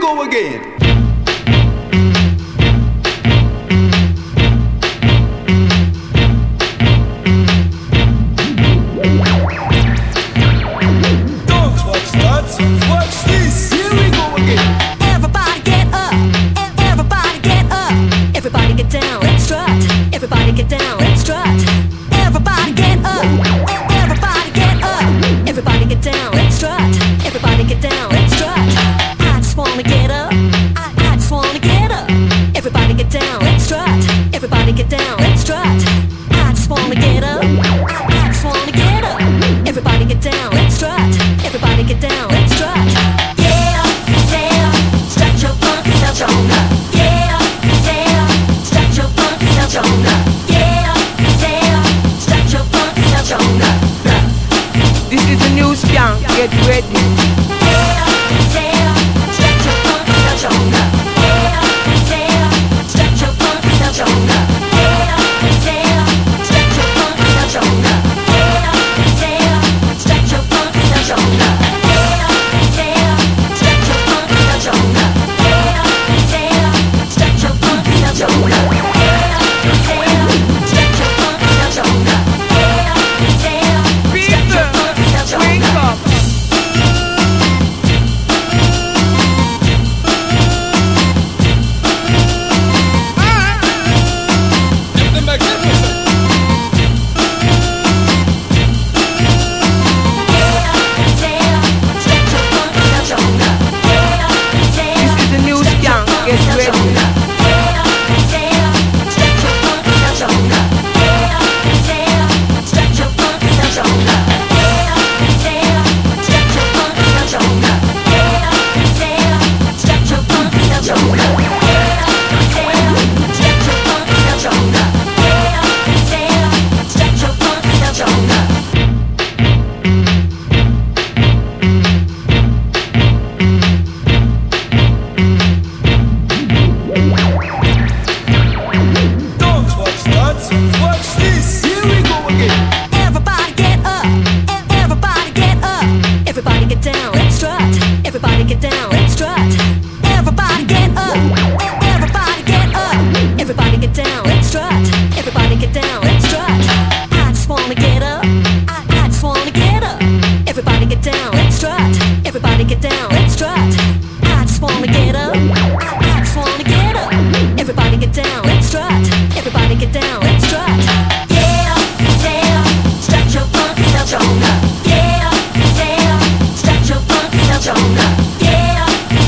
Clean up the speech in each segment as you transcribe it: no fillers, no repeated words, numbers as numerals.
go again. Everybody get down, let's strut. Everybody get up. Everybody get up. Everybody get down, let's strut. Everybody get down, let's strut. I just wanna get up. I just wanna get up. Everybody get down, let's strut. Everybody get down, let's strut. I just wanna get up. I just wanna get up. Everybody get down, let's strut. Everybody get down, let's strut. Yeah, yeah, strut your funky self on up. Yeah, yeah, strut your funky self on up. This is a new skank, get ready.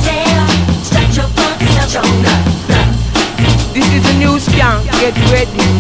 This is a new skank, get ready.